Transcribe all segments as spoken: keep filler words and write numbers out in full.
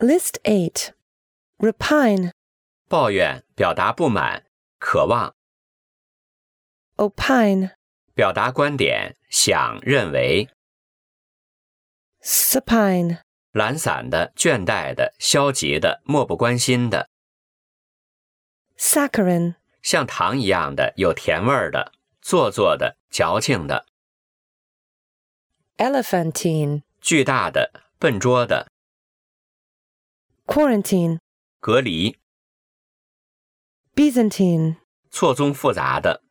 List eight. Repine. 抱怨，表达不满，渴望。 Opine. 表达观点，想，认为。 Supine. 懒散的，倦怠的，消极的，漠不关心的。 Saccharine. 像糖一样的，有甜味儿的，做作的，矫情的。 Elephantine. 巨大的，笨拙的。 Quarantine. 隔离。 Byzantine. 错综复杂的。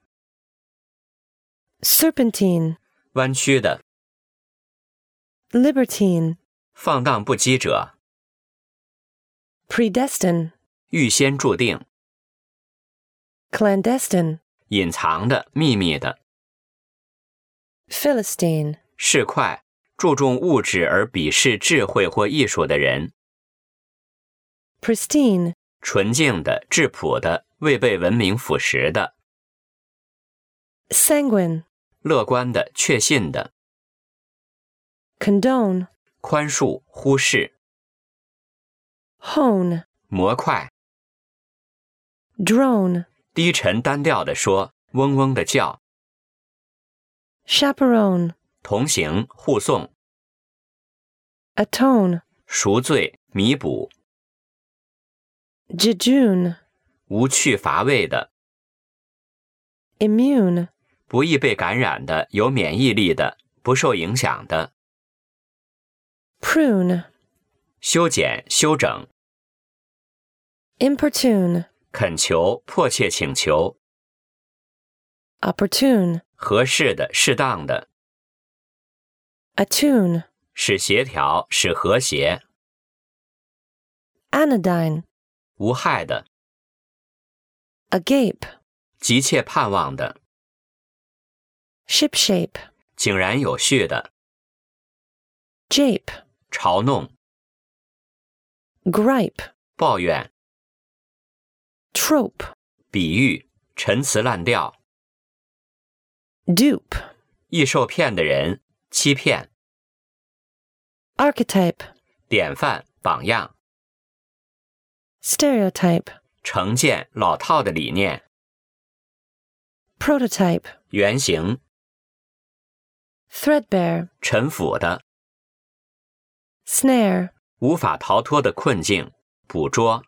Serpentine. 弯曲的。 Libertine. 放荡不羁者。 Predestine. 预先注定。 Clandestine. 隐藏的，秘密的。 Philistine. 市侩，注重物质而鄙视智慧或艺术的人。 Pristine. 纯净的，质朴的，未被文明腐蚀的。 Sanguine. 乐观的，确信的。 Condone. 宽恕，忽视。 Hone. 模块。 Drone. 低沉单调地说，嗡嗡地叫。 Chaperone. 同行，护送。 Atone. 赎罪，弥补。 Jejune. 无趣乏味的。 Immune. 不易被感染的，有免疫力的，不受影响的。 Prune. 修剪，修整。 Importune. 恳求，迫切请求。 Opportune. 合适的，适当的。 Attune. 使协调，使和谐。 Anodyne. 无害的。 Agape. 急切盼望的。 Shipshape. 井然有序的。 Jape. 嘲弄。 Gripe. 抱怨。 Trope. 比喻，陈词滥调。 Dupe. 易受骗的人，欺骗。 Archetype. 典范，榜样。 Stereotype. 成见，老套的理念。 Prototype. 原型。 Threadbare. 陈腐的。 Snare. 无法逃脱的困境，捕捉。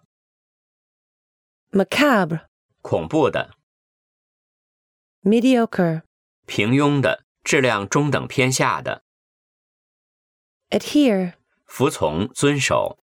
Macabre. 恐怖的。 Mediocre. 平庸的，质量中等偏下的。 Adhere. 服从，遵守。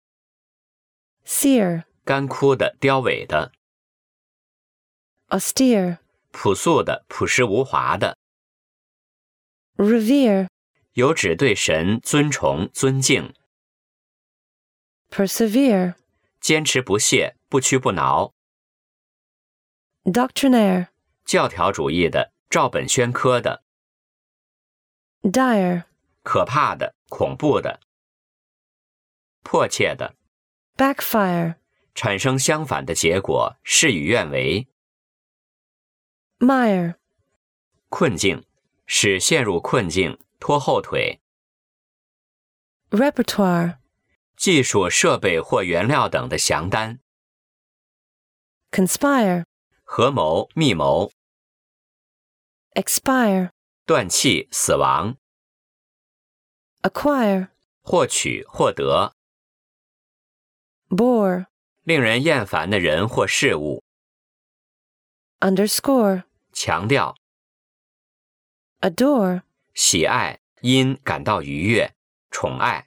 Sear. 干枯的，凋萎的。 Austere. 朴素的，朴实无华的。 Revere. 有指对神尊崇、尊敬。 Persevere. 坚持不懈，不屈不挠。 Doctrinaire. 教条主义的，照本宣科的。 Dire. 可怕的，恐怖的。迫切的。 Backfire. 产生相反的结果，事与愿违。 Mire. 困境，使陷入困境，拖后腿。 Repertoire. 技术、设备或原料等的详单。 Conspire. 合谋、密谋。 Expire. 断气、死亡。 Acquire. 获取、获得。 Bore. 令人厌烦的人或事物。 Underscore. 强调。 Adore. 喜爱，因感到愉悦，宠爱。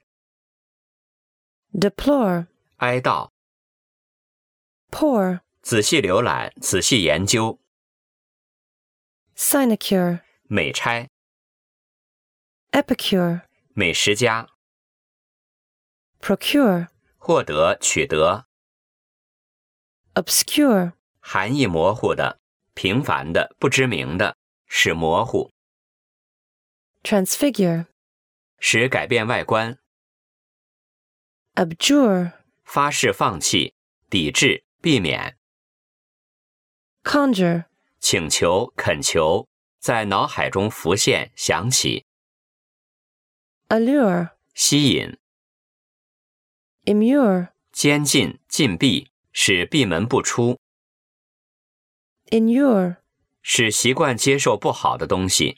Deplore. 哀悼。 Pour. 仔细浏览，仔细研究。 Sinecure. 美差。 Epicure. 美食家。 Procure. 获得，取得。 Obscure. 含义模糊的，平凡的，不知名的，使模糊。 Transfigure. 使改变外观。 Abjure. 发誓放弃，抵制，避免。 Conjure. 请求，恳求，在脑海中浮现，想起。 Allure. 吸引。 Immure. 监禁、禁闭，使闭门不出， Inure. 使习惯接受不好的东西，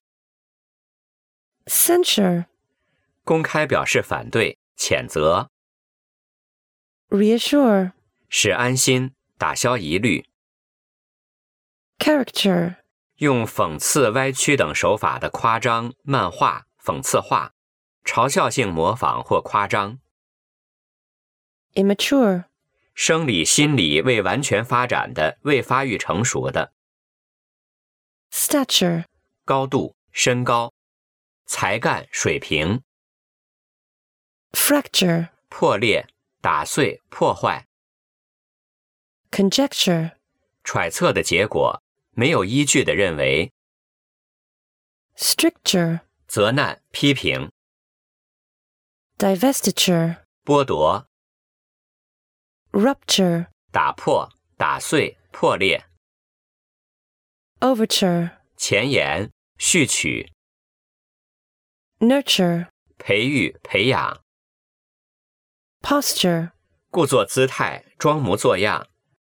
Censure. 公开表示反对、谴责， Reassure. 使安心、打消疑虑， Caricature. 用讽刺、歪曲等手法的夸张、漫画、讽刺画，嘲笑性模仿或夸张， Immature. 生理、心理未完全发展的、未发育成熟的， Stature. 高度、身高，才干、水平， Fracture. 破裂、打碎、破坏， Conjecture. 揣测的结果，没有依据的认为， Stricture. 责难、批评， Divestiture. 剥夺、 Rupture. 打破、打碎、破裂， Overture. 前言、序曲， Nurture. 培育、培养， Posture. 故作姿态、装模作样，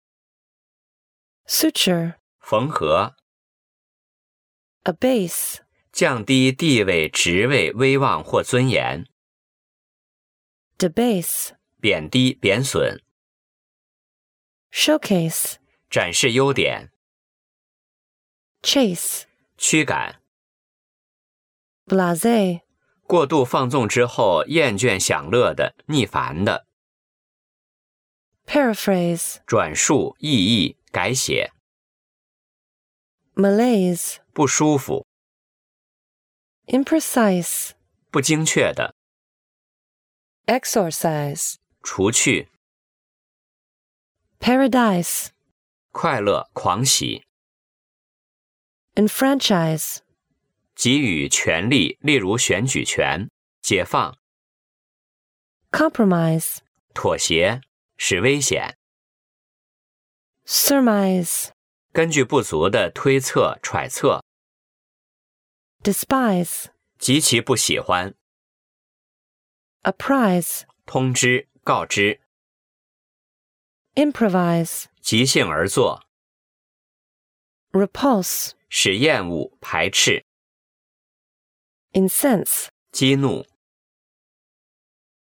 Suture. 缝合， Abase. 降低地位、职位、威望或尊严， Debase. 贬低、贬损， Showcase. 展示优点， Chase. 驱赶， Blasé. 过度放纵之后厌倦享乐的、腻烦的， Paraphrase. 转述、意译、改写， Malaise. 不舒服、 Imprecise. 不精确的， Exorcise. 除去， Paradise. 快乐、狂喜， Enfranchise. 给予权利，例如选举权，解放， Compromise. 妥协，使危险， Surmise. 根据不足的推测、揣测， Despise. 极其不喜欢， Apprise. 通知、告知， Improvise. 即兴而作， Repulse. 使厌恶、排斥， Incense. 激怒，